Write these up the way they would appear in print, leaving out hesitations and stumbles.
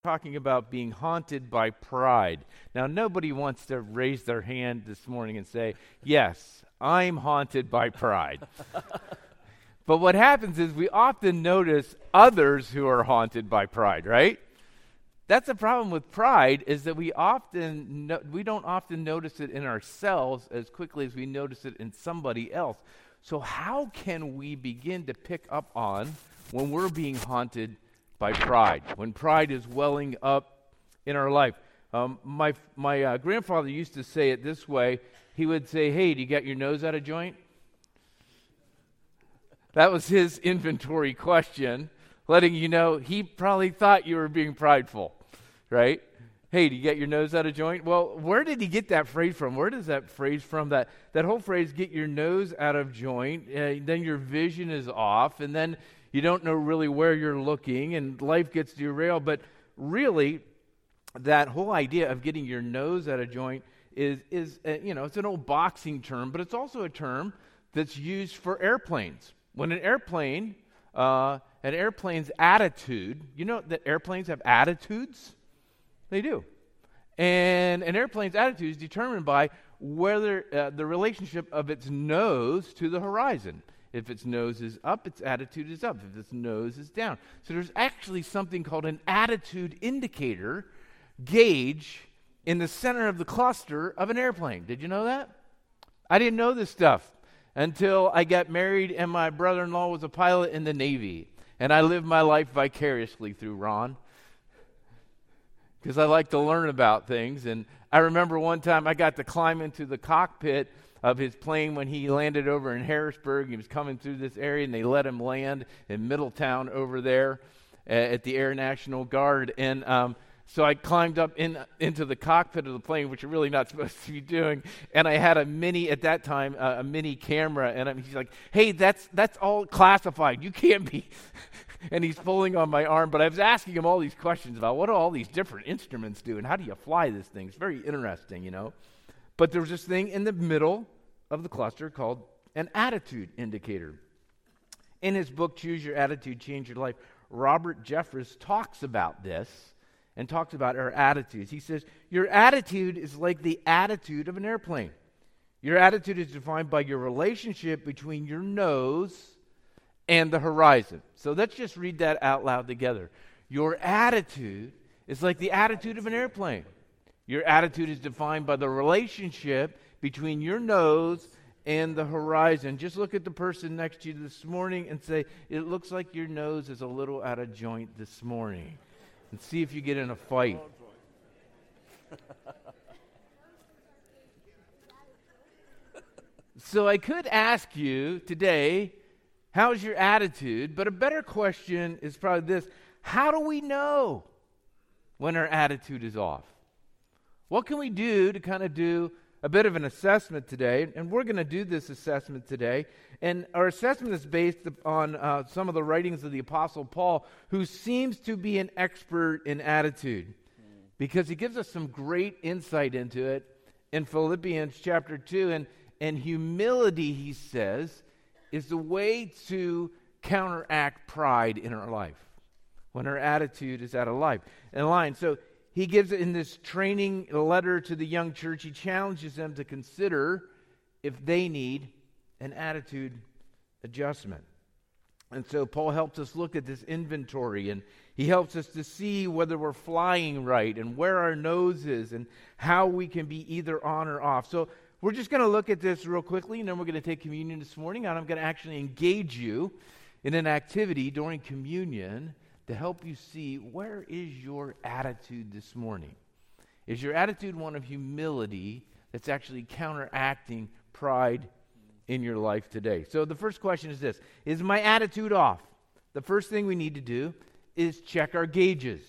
Talking about being haunted by pride. Now, nobody wants to raise their hand this morning and say, yes, I'm haunted by pride. But what happens is we often notice others who are haunted by pride, right? That's the problem with pride, is that we don't often notice it in ourselves as quickly as we notice it in somebody else. So how can we begin to pick up on when we're being haunted by pride, when pride is welling up in our life? My grandfather used to say it this way. He would say, hey, do you got your nose out of joint? That was his inventory question, letting you know he probably thought you were being prideful, right? Hey, do you get your nose out of joint? Well, where did he get that phrase from? Where does that phrase from? That whole phrase, get your nose out of joint, then your vision is off, and then you don't know really where you're looking, and life gets derailed. But really, that whole idea of getting your nose out of joint is it's an old boxing term, but it's also a term that's used for airplanes. When an airplane's attitude, you know that airplanes have attitudes? They do. And an airplane's attitude is determined by whether the relationship of its nose to the horizon. If its nose is up, its attitude is up. If its nose is down. So there's actually something called an attitude indicator gauge in the center of the cluster of an airplane. Did you know that? I didn't know this stuff until I got married and my brother-in-law was a pilot in the Navy. And I lived my life vicariously through Ron, because I like to learn about things. And I remember one time I got to climb into the cockpit of his plane when he landed over in Harrisburg. He was coming through this area, and they let him land in Middletown over there at the Air National Guard. And so I climbed up into the cockpit of the plane, which you're really not supposed to be doing. And I had a mini camera. And he's like, hey, that's all classified. You can't be. And he's pulling on my arm. But I was asking him all these questions about what do all these different instruments do and how do you fly this thing. It's very interesting, you know. But there was this thing in the middle of the cluster called an attitude indicator. In his book, Choose Your Attitude, Change Your Life, Robert Jeffress talks about this and talks about our attitudes. He says, your attitude is like the attitude of an airplane. Your attitude is defined by your relationship between your nose and the horizon. So let's just read that out loud together. Your attitude is like the attitude of an airplane. Your attitude is defined by the relationship between your nose and the horizon. Just look at the person next to you this morning and say, it looks like your nose is a little out of joint this morning. And see if you get in a fight. So I could ask you today, how's your attitude? But a better question is probably this: how do we know when our attitude is off? What can we do to kind of do a bit of an assessment today? And we're going to do this assessment today. And our assessment is based on some of the writings of the Apostle Paul, who seems to be an expert in attitude, because he gives us some great insight into it in Philippians chapter 2. And humility, he says, is the way to counteract pride in our life when our attitude is out of line. So he gives it in this training letter to the young church. He challenges them to consider if they need an attitude adjustment. And so Paul helps us look at this inventory, and he helps us to see whether we're flying right and where our nose is and how we can be either on or off. So we're just going to look at this real quickly, and then we're going to take communion this morning, and I'm going to actually engage you in an activity during communion to help you see, where is your attitude this morning? Is your attitude one of humility that's actually counteracting pride in your life today? So the first question is this: is my attitude off? The first thing we need to do is check our gauges.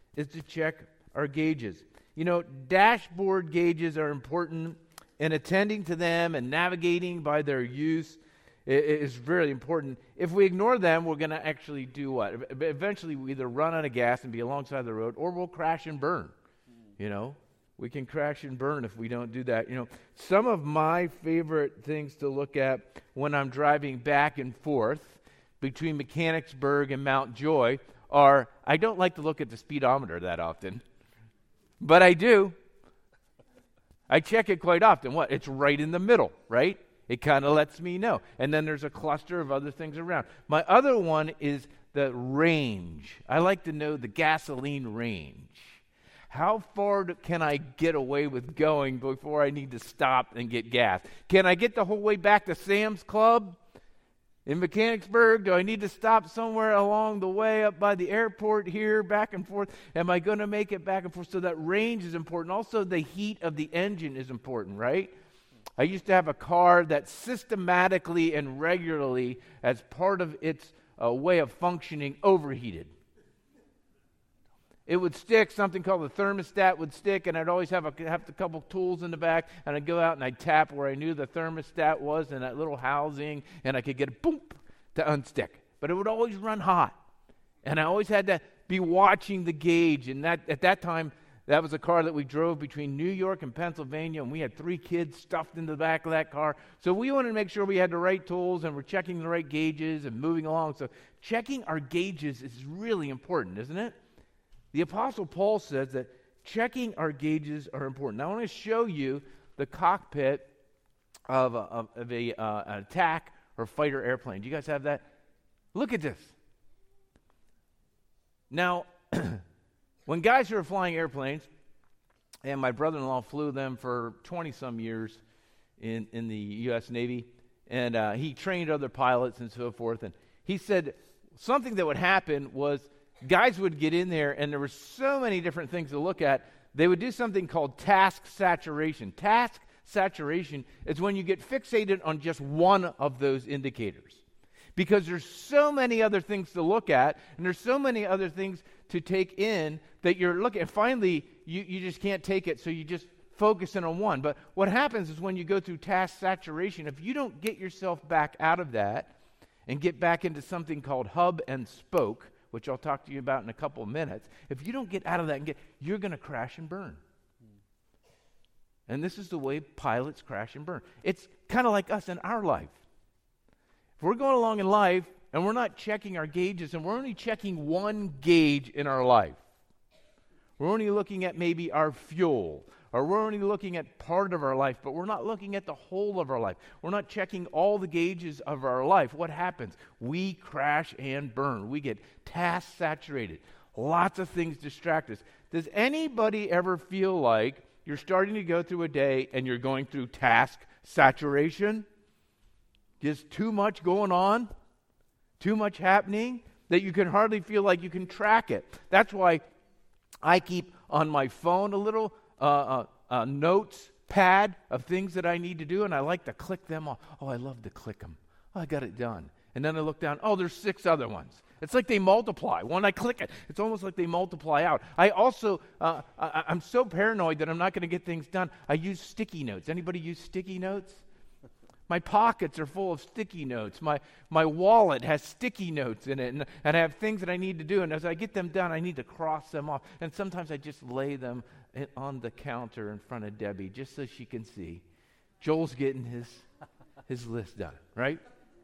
You know, dashboard gauges are important, and attending to them and navigating by their use is very important. If we ignore them, we're going to actually do what? Eventually, we either run out of gas and be alongside the road, or we'll crash and burn. You know, we can crash and burn if we don't do that. You know, some of my favorite things to look at when I'm driving back and forth between Mechanicsburg and Mount Joy are, I don't like to look at the speedometer that often, but I do. I check it quite often. What? It's right in the middle, right? It kind of lets me know. And then there's a cluster of other things around. My other one is the range. I like to know the gasoline range. How far can I get away with going before I need to stop and get gas? Can I get the whole way back to Sam's Club in Mechanicsburg? Do I need to stop somewhere along the way up by the airport here, back and forth? Am I going to make it back and forth? So that range is important. Also, the heat of the engine is important, right? I used to have a car that systematically and regularly, as part of its way of functioning, overheated. It would stick, something called the thermostat would stick, and I'd always have a couple tools in the back, and I'd go out and I'd tap where I knew the thermostat was in that little housing, and I could get a boom to unstick. But it would always run hot, and I always had to be watching the gauge, and that at that time, that was a car that we drove between New York and Pennsylvania, and we had 3 kids stuffed in the back of that car. So we wanted to make sure we had the right tools, and we're checking the right gauges and moving along. So checking our gauges is really important, isn't it? The Apostle Paul says that checking our gauges are important. Now I want to show you the cockpit of an attack or fighter airplane. Do you guys have that? Look at this. Now, when guys who are flying airplanes, and my brother-in-law flew them for 20-some years in the U.S. Navy, and he trained other pilots and so forth, and he said something that would happen was guys would get in there, and there were so many different things to look at. They would do something called task saturation. Task saturation is when you get fixated on just one of those indicators, because there's so many other things to look at, and there's so many other things to take in that you're looking at. Finally, you just can't take it, so you just focus in on one. But what happens is when you go through task saturation, if you don't get yourself back out of that and get back into something called hub and spoke, which I'll talk to you about in a couple of minutes, if you don't get out of that, you're going to crash and burn. And this is the way pilots crash and burn. It's kind of like us in our life. If we're going along in life and we're not checking our gauges, and we're only checking one gauge in our life, we're only looking at maybe our fuel, or we're only looking at part of our life, but we're not looking at the whole of our life. We're not checking all the gauges of our life. What happens? We crash and burn. We get task saturated. Lots of things distract us. Does anybody ever feel like you're starting to go through a day and you're going through task saturation? Just too much going on? Too much happening that you can hardly feel like you can track it. That's why I keep on my phone a little notes pad of things that I need to do, and I like to click them off. Oh, I love to click them. Oh, I got it done. And then I look down. Oh, there's 6 other ones. It's like they multiply. When I click it, it's almost like they multiply out. I also, I'm so paranoid that I'm not going to get things done. I use sticky notes. Anybody use sticky notes? My pockets are full of sticky notes. My wallet has sticky notes in it, and I have things that I need to do. And as I get them done, I need to cross them off. And sometimes I just lay them on the counter in front of Debbie just so she can see. Joel's getting his list done, right?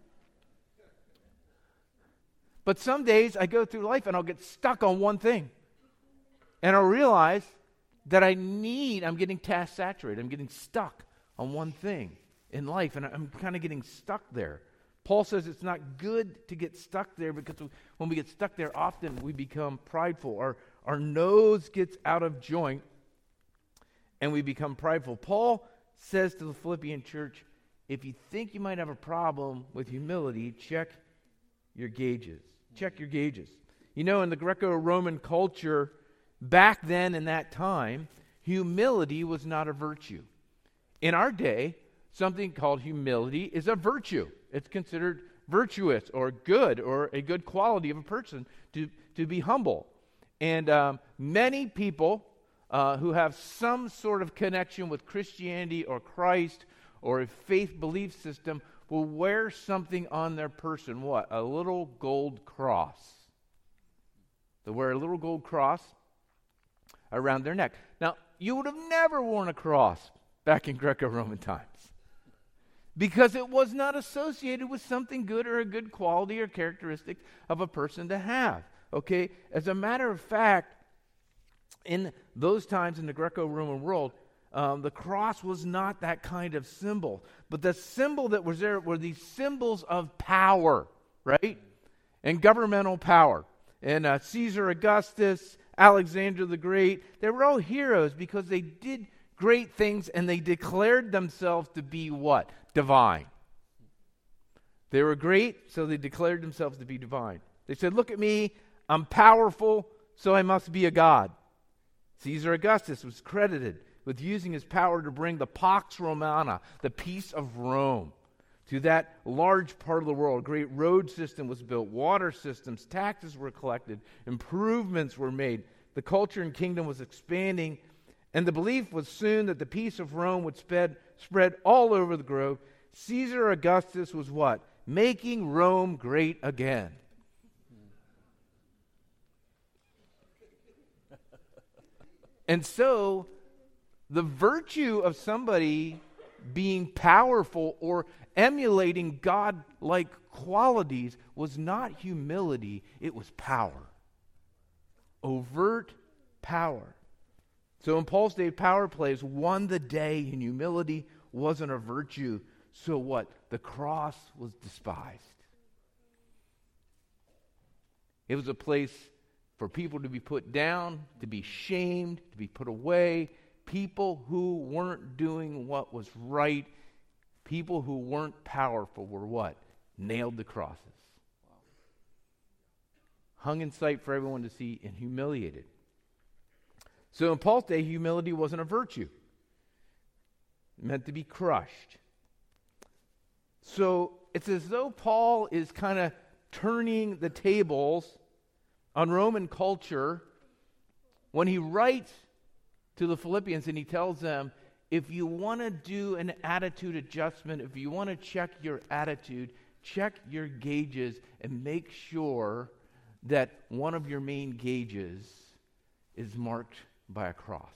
But some days I go through life and I'll get stuck on one thing. And I'll realize that I'm getting task saturated. I'm getting stuck on one thing in life, and I'm kind of getting stuck there. Paul says it's not good to get stuck there, because when we get stuck there, often we become prideful. Our nose gets out of joint, and we become prideful. Paul says to the Philippian church, if you think you might have a problem with humility, check your gauges. Check your gauges. You know, in the Greco-Roman culture, back then in that time, humility was not a virtue. In our day, something called humility is a virtue. It's considered virtuous or good, or a good quality of a person to be humble. And many people who have some sort of connection with Christianity or Christ or a faith belief system will wear something on their person. What? A little gold cross. They'll wear a little gold cross around their neck. Now, you would have never worn a cross back in Greco-Roman times, because it was not associated with something good or a good quality or characteristic of a person to have. Okay? As a matter of fact, in those times in the Greco-Roman world, the cross was not that kind of symbol. But the symbol that was there were these symbols of power, right? And governmental power. And Caesar Augustus, Alexander the Great, they were all heroes because they did great things and they declared themselves to be what? Divine. They were great, so they declared themselves to be divine. They said, look at me, I'm powerful, so I must be a god. Caesar Augustus was credited with using his power to bring the Pax Romana, the peace of Rome, to that large part of the world. A great road system was built, water systems, taxes were collected, improvements were made. The culture and kingdom was expanding, and the belief was soon that the peace of Rome would spread all over the globe. Caesar Augustus was what? Making Rome great again. And so, the virtue of somebody being powerful or emulating God-like qualities was not humility, it was power. Overt power. So in Paul's day, power plays won the day, and humility wasn't a virtue. So what? The cross was despised. It was a place for people to be put down, to be shamed, to be put away. People who weren't doing what was right, people who weren't powerful were what? Nailed to crosses. Wow. Hung in sight for everyone to see and humiliated. So in Paul's day, humility wasn't a virtue. It meant to be crushed. So it's as though Paul is kind of turning the tables on Roman culture when he writes to the Philippians and he tells them, if you want to do an attitude adjustment, if you want to check your attitude, check your gauges and make sure that one of your main gauges is marked by a cross.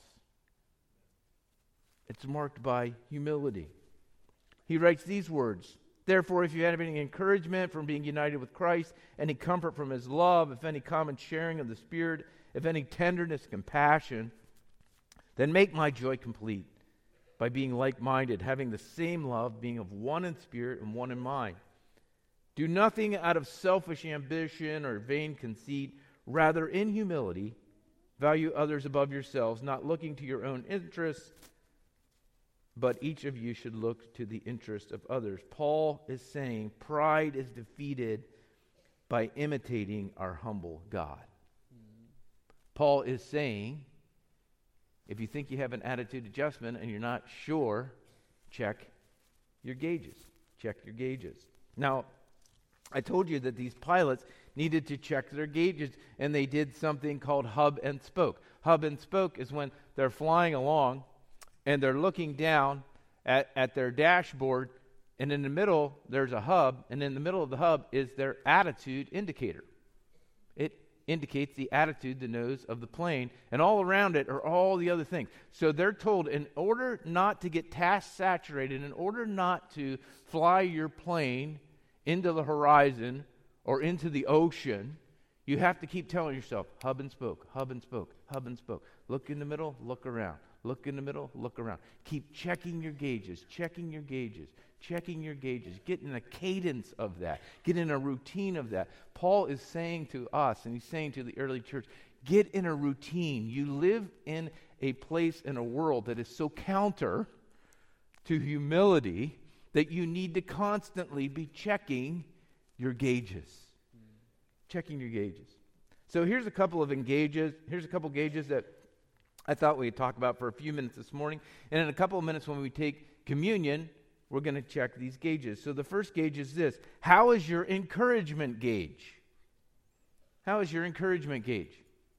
It's marked by humility. He writes these words, therefore, if you have any encouragement from being united with Christ, any comfort from his love, if any common sharing of the Spirit, if any tenderness, compassion, then make my joy complete by being like-minded, having the same love, being of one in spirit and one in mind. Do nothing out of selfish ambition or vain conceit. Rather, in humility, value others above yourselves, not looking to your own interests, but each of you should look to the interest of others. Paul is saying pride is defeated by imitating our humble God. Paul is saying, if you think you have an attitude adjustment and you're not sure, check your gauges. Check your gauges. Now, I told you that these pilots needed to check their gauges, and they did something called hub and spoke. Hub and spoke is when they're flying along and they're looking down at their dashboard, and in the middle there's a hub, and in the middle of the hub is their attitude indicator. It indicates the attitude, the nose of the plane, and all around it are all the other things. So they're told, in order not to get task saturated, in order not to fly your plane into the horizon or into the ocean, you have to keep telling yourself, hub and spoke, hub and spoke, hub and spoke. Look in the middle, look around. Look in the middle, look around. Keep checking your gauges, checking your gauges, checking your gauges. Get in a cadence of that. Get in a routine of that. Paul is saying to us, and he's saying to the early church, get in a routine. You live in a place, in a world that is so counter to humility that you need to constantly be checking your gauges. Checking your gauges. So here's a couple of gauges. Here's a couple gauges that I thought we'd talk about for a few minutes this morning. And in a couple of minutes when we take communion, we're going to check these gauges. So the first gauge is this. How is your encouragement gauge? How is your encouragement gauge?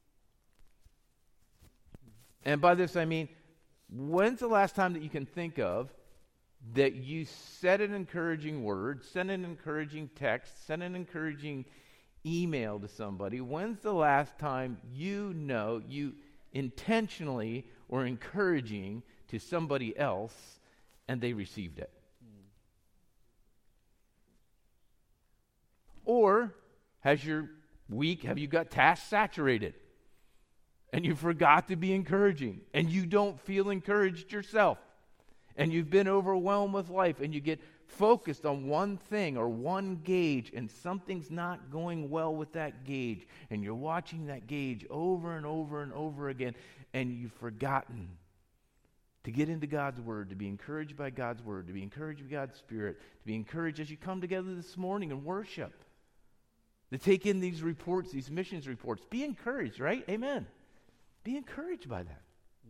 And by this I mean, when's the last time that you can think of that you said an encouraging word, sent an encouraging text, sent an encouraging email to somebody? When's the last time you intentionally or encouraging to somebody else and they received it? Or has your week have you got task saturated? And you forgot to be encouraging, and you don't feel encouraged yourself, and you've been overwhelmed with life, and you get focused on one thing or one gauge, and something's not going well with that gauge, and you're watching that gauge over and over and over again, and you've forgotten to get into God's Word, to be encouraged by God's Word, to be encouraged by God's Spirit, to be encouraged as you come together this morning and worship, to take in these reports, these missions reports. Be encouraged, right? Amen. Be encouraged by that.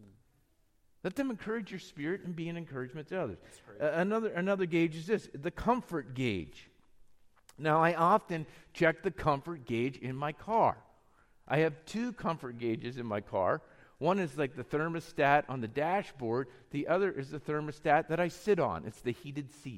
Let them encourage your spirit and be an encouragement to others. Another gauge is this, the comfort gauge. Now, I often check the comfort gauge in my car. I have 2 comfort gauges in my car. One is like the thermostat on the dashboard. The other is the thermostat that I sit on. It's the heated seat.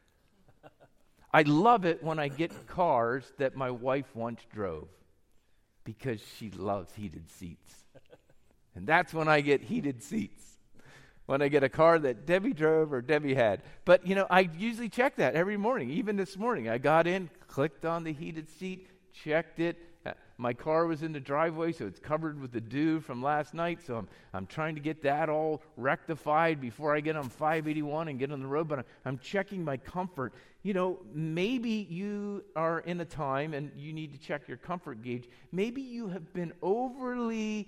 I love it when I get cars that my wife once drove because she loves heated seats. And that's when I get heated seats, when I get a car that Debbie drove or Debbie had. But, I usually check that every morning. Even this morning, I got in, clicked on the heated seat, checked it. My car was in the driveway, so it's covered with the dew from last night. So I'm trying to get that all rectified before I get on 581 and get on the road. But I'm checking my comfort. Maybe you are in a time and you need to check your comfort gauge. Maybe you have been overly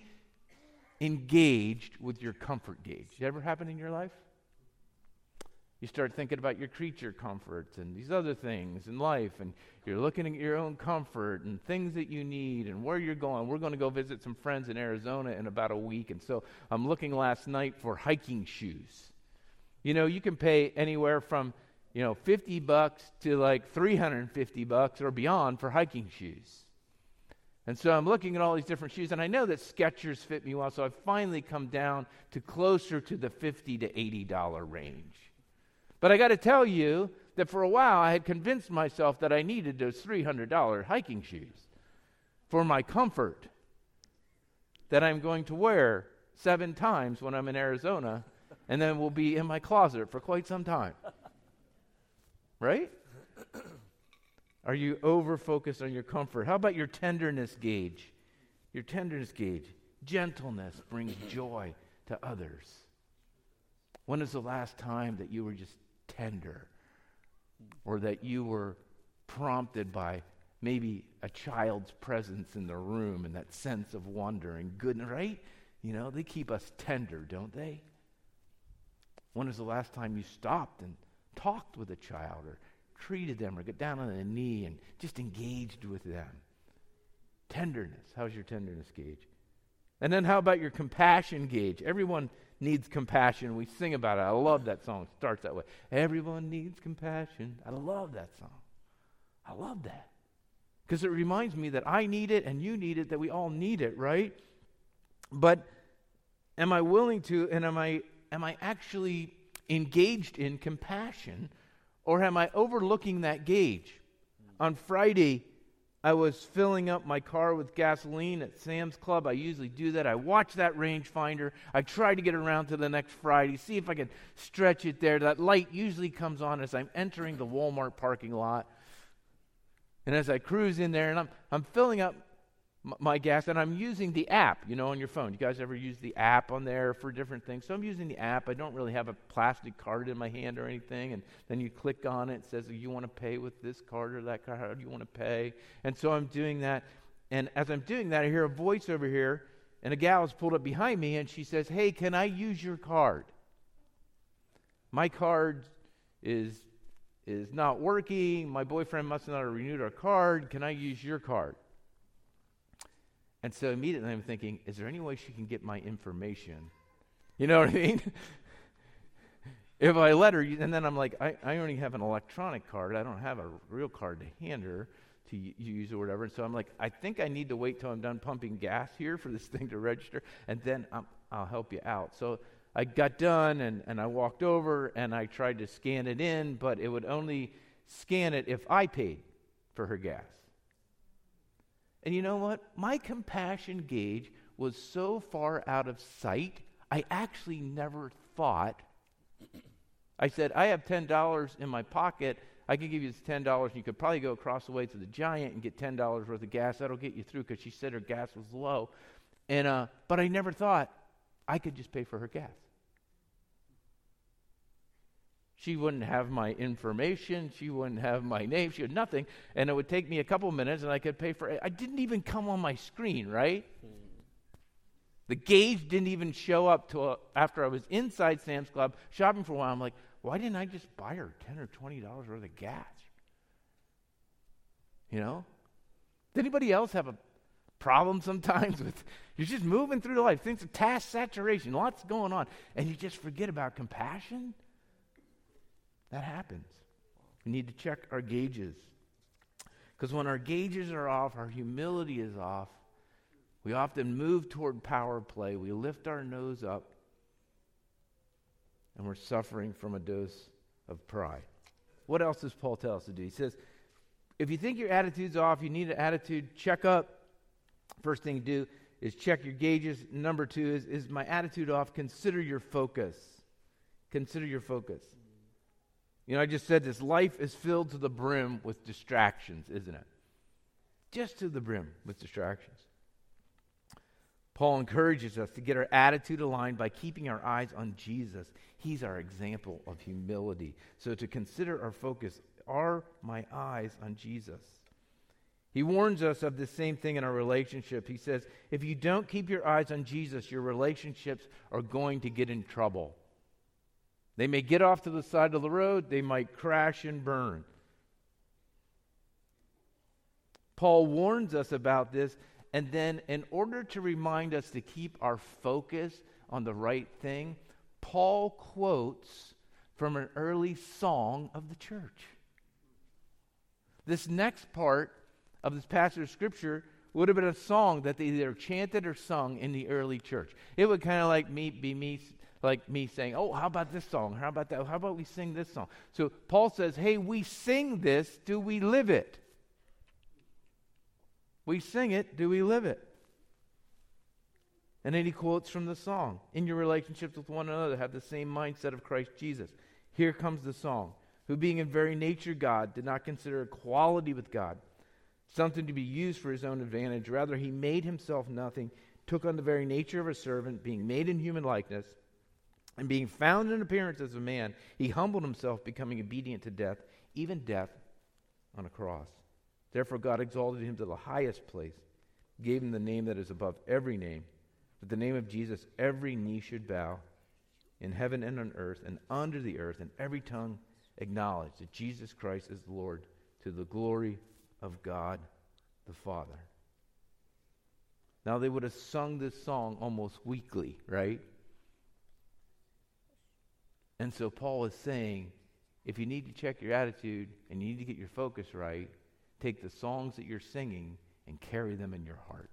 engaged with your comfort gauge. Did it ever happen in your life? You start thinking about your creature comforts and these other things in life, and you're looking at your own comfort and things that you need and where you're going. We're going to go visit some friends in Arizona in about a week, and so I'm looking last night for hiking shoes. You can pay anywhere from $50 to like $350 or beyond for hiking shoes. And so I'm looking at all these different shoes, and I know that Skechers fit me well, so I've finally come down to closer to the $50 to $80 range. But I got to tell you that for a while I had convinced myself that I needed those $300 hiking shoes for my comfort that I'm going to wear 7 times when I'm in Arizona, and then will be in my closet for quite some time. Right? Are you over-focused on your comfort? How about your tenderness gauge? Your tenderness gauge. Gentleness brings joy to others. When is the last time that you were just tender? Or that you were prompted by maybe a child's presence in the room and that sense of wonder and goodness, right? They keep us tender, don't they? When is the last time you stopped and talked with a child or treated them or got down on a knee and just engaged with them? Tenderness. How's your tenderness gauge? And then how about your compassion gauge? Everyone needs compassion. We sing about it. I love that song. It starts that way. Everyone needs compassion. I love that song. I love that. Because it reminds me that I need it and you need it, that we all need it, right? But am I willing to, and am I actually engaged in compassion, or am I overlooking that gauge? On Friday, I was filling up my car with gasoline at Sam's Club. I usually do that. I watch that rangefinder. I try to get around to the next Friday, see if I can stretch it there. That light usually comes on as I'm entering the Walmart parking lot. And as I cruise in there, and I'm filling up my gas, and I'm using the app, on your phone. You guys ever use the app on there for different things? So I'm using the app. I don't really have a plastic card in my hand or anything, and then you click on it. It says, you want to pay with this card or that card? How do you want to pay? And so I'm doing that, and as I'm doing that, I hear a voice over here, and a gal is pulled up behind me, and she says, hey, can I use your card? My card is not working. My boyfriend must not have renewed our card. Can I use your card? And so immediately I'm thinking, is there any way she can get my information? You know what I mean? If I let her, and then I'm like, I only have an electronic card. I don't have a real card to hand her to use or whatever. And so I'm like, I think I need to wait till I'm done pumping gas here for this thing to register, and then I'll help you out. So I got done, and I walked over, and I tried to scan it in, but it would only scan it if I paid for her gas. And you know what? My compassion gauge was so far out of sight, I actually never thought. I said, I have $10 in my pocket. I could give you this $10 and you could probably go across the way to the Giant and get $10 worth of gas. That'll get you through, because she said her gas was low. And but I never thought I could just pay for her gas. She wouldn't have my information. She wouldn't have my name. She had nothing. And it would take me a couple minutes and I could pay for it. I didn't even come on my screen, right? The gauge didn't even show up till after I was inside Sam's Club shopping for a while. I'm like, why didn't I just buy her $10 or $20 worth of gas? You know? Does anybody else have a problem sometimes with, you're just moving through life, things of task saturation, lots going on, and you just forget about compassion? That happens. We need to check our gauges. Because when our gauges are off, our humility is off, we often move toward power play. We lift our nose up, and we're suffering from a dose of pride. What else does Paul tell us to do? He says, if you think your attitude's off, you need an attitude checkup. First thing to do is check your gauges. Number two is my attitude off? Consider your focus. Consider your focus. You know, I just said this. Life is filled to the brim with distractions, isn't it? Just to the brim with distractions. Paul encourages us to get our attitude aligned by keeping our eyes on Jesus. He's our example of humility. So to consider our focus, are my eyes on Jesus? He warns us of the same thing in our relationship. He says, if you don't keep your eyes on Jesus, your relationships are going to get in trouble. They may get off to the side of the road. They might crash and burn. Paul warns us about this, and then in order to remind us to keep our focus on the right thing, Paul quotes from an early song of the church. This next part of this passage of Scripture would have been a song that they either chanted or sung in the early church. It would kind of like me saying, oh, how about this song? How about that? How about we sing this song? So Paul says, hey, we sing this, do we live it? We sing it, do we live it? And then he quotes from the song. In your relationships with one another, have the same mindset of Christ Jesus. Here comes the song. Who being in very nature God, did not consider equality with God something to be used for his own advantage. Rather, he made himself nothing, took on the very nature of a servant, being made in human likeness, and being found in appearance as a man, he humbled himself, becoming obedient to death, even death on a cross. Therefore God exalted him to the highest place, gave him the name that is above every name. At the name of Jesus, every knee should bow, in heaven and on earth and under the earth, and every tongue acknowledge that Jesus Christ is the Lord, to the glory of God the Father. Now they would have sung this song almost weekly, right? And so Paul is saying, if you need to check your attitude and you need to get your focus right, take the songs that you're singing and carry them in your heart.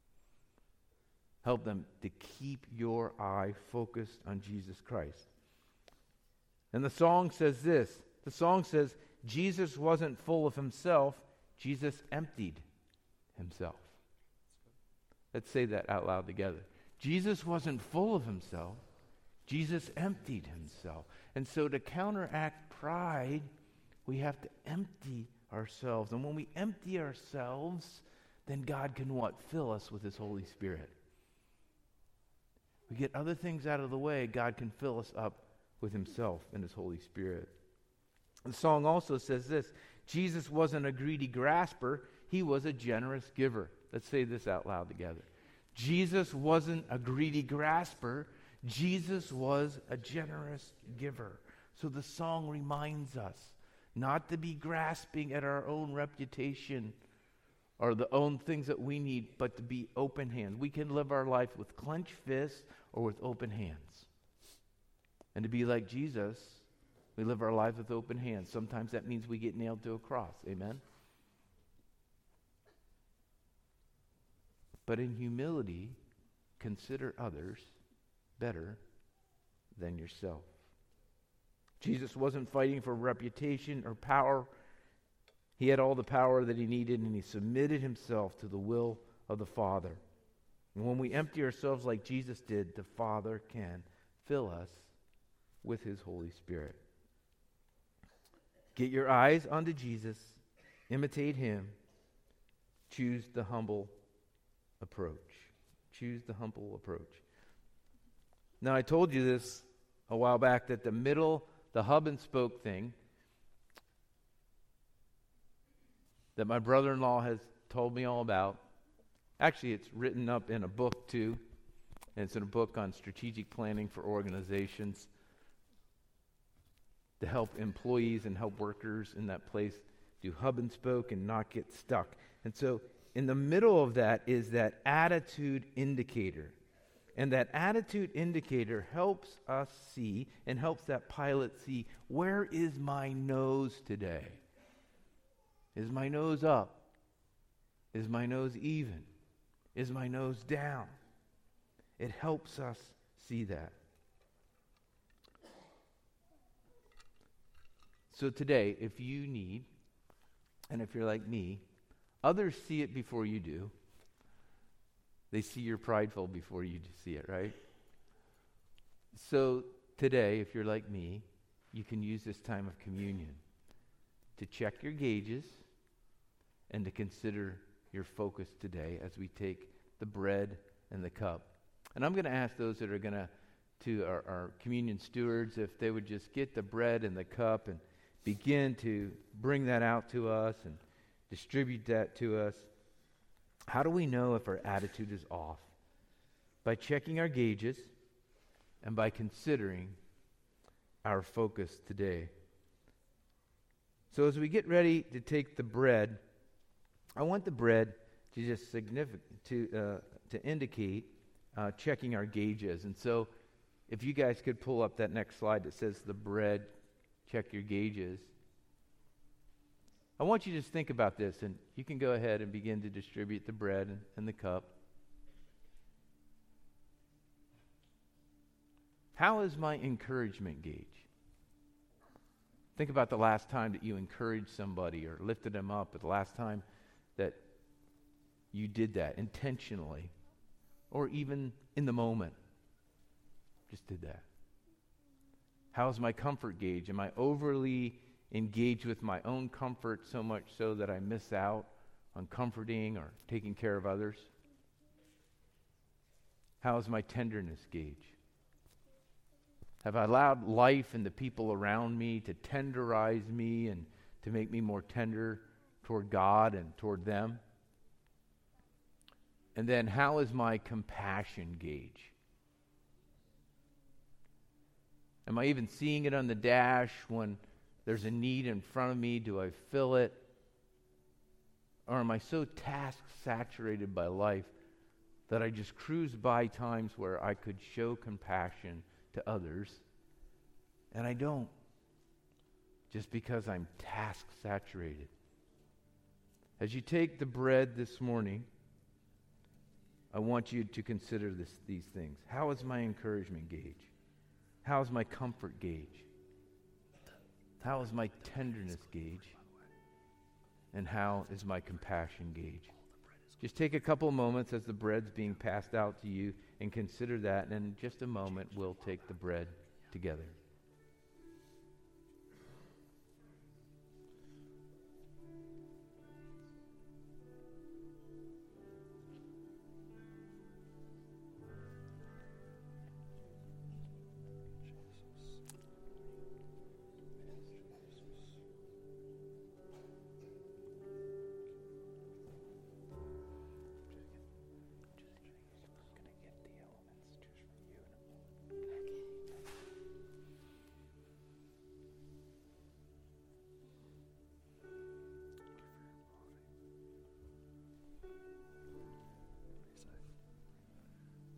Help them to keep your eye focused on Jesus Christ. And the song says this. The song says, Jesus wasn't full of himself. Jesus emptied himself. Let's say that out loud together. Jesus wasn't full of himself. Jesus emptied himself. And so to counteract pride, we have to empty ourselves. And when we empty ourselves, then God can what? Fill us with his Holy Spirit. We get other things out of the way, God can fill us up with himself and his Holy Spirit. The song also says this, Jesus wasn't a greedy grasper, he was a generous giver. Let's say this out loud together. Jesus wasn't a greedy grasper, Jesus was a generous giver. So the song reminds us not to be grasping at our own reputation or the own things that we need, but to be open hands. We can live our life with clenched fists or with open hands. And to be like Jesus, we live our lives with open hands. Sometimes that means we get nailed to a cross. Amen? But in humility, consider others better than yourself. Jesus wasn't fighting for reputation or power. He had all the power that he needed, and he submitted himself to the will of the Father. And when we empty ourselves like Jesus did, the Father can fill us with his Holy Spirit. Get your eyes onto Jesus. Imitate him. Choose the humble approach. Choose the humble approach. Now, I told you this a while back, that the hub and spoke thing that my brother-in-law has told me all about. Actually, it's written up in a book too. And it's in a book on strategic planning for organizations to help employees and help workers in that place do hub and spoke and not get stuck. And so in the middle of that is that attitude indicator. And that attitude indicator helps us see and helps that pilot see, where is my nose today? Is my nose up? Is my nose even? Is my nose down? It helps us see that. So today, if you need, and if you're like me, others see it before you do. They see you're prideful before you see it, right? So today, if you're like me, you can use this time of communion to check your gauges and to consider your focus today as we take the bread and the cup. And I'm going to ask those that are going to our communion stewards, if they would just get the bread and the cup and begin to bring that out to us and distribute that to us. How do we know if our attitude is off? By checking our gauges and by considering our focus today. So as we get ready to take the bread, I want the bread to just to indicate checking our gauges. And so if you guys could pull up that next slide that says the bread, check your gauges. I want you to just think about this, and you can go ahead and begin to distribute the bread and the cup. How is my encouragement gauge? Think about the last time that you encouraged somebody or lifted them up, or the last time that you did that intentionally, or even in the moment. Just did that. How's my comfort gauge? Am I overly engaged with my own comfort so much so that I miss out on comforting or taking care of others? How's my tenderness gauge? Have I allowed life and the people around me to tenderize me and to make me more tender toward God and toward them? And then how is my compassion gauge? Am I even seeing it on the dash when there's a need in front of me? Do I fill it? Or am I so task-saturated by life that I just cruise by times where I could show compassion to others, and I don't, just because I'm task-saturated? As you take the bread this morning, I want you to consider these things. How is my encouragement gauge? How is my comfort gauge? How is my tenderness gauge? And how is my compassion gauge? Just take a couple of moments as the bread's being passed out to you and consider that. And in just a moment, we'll take the bread together.